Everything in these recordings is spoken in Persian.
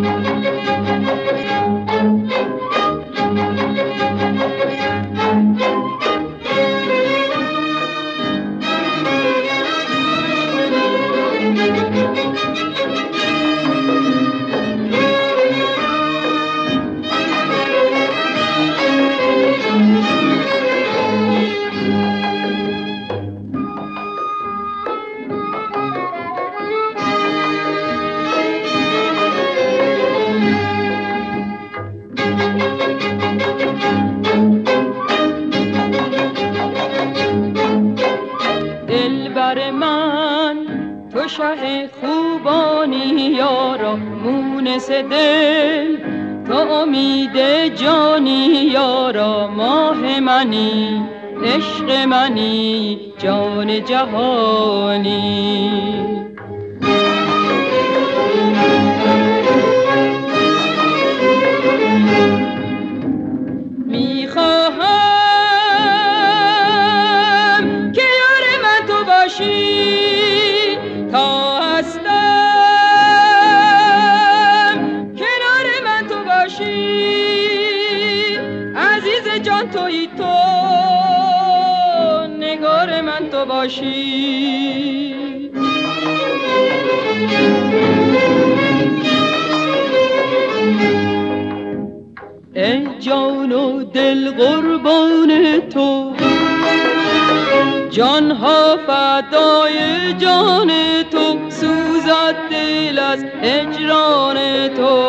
دلبر من تو شه خوبانی یارا، مونس دل تو امید جانی یارا، ماه منی عشق منی جان جهانی. میخواهم که یار من تو باشی تا هستم، کنار من تو باشی عزیز جان، تویی تو نگار من تو باشی. ای جان و دل قربان تو، جان ها فدای جان تو، سوزد دل از هجران تو.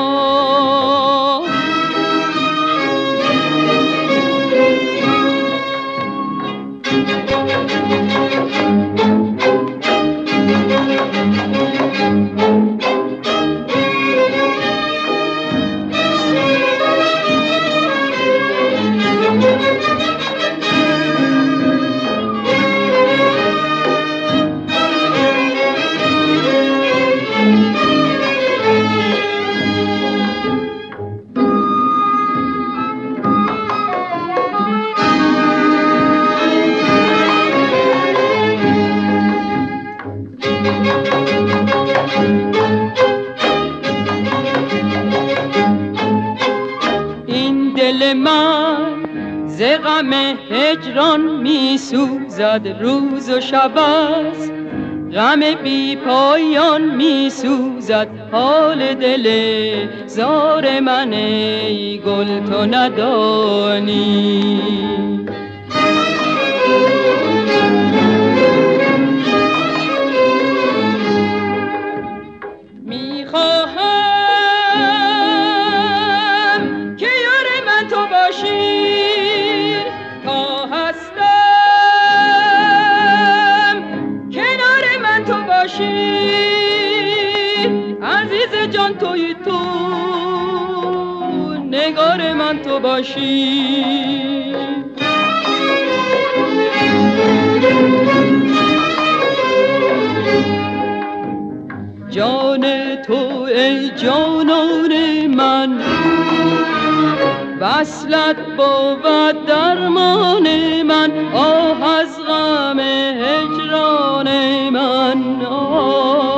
این دل من ز غم هجران می سوزد، روز و شب است غم بی پایان می سوزد. حال دل زار من ای گل تو ندانی. میخواهم که یار من تو باشی تا هستم، کنار من تو باشی عزیز جان، تویی تو نگار من تو باشی. جان تو ای جانان من، وصلت بود درمان من، آه از غم هجران من.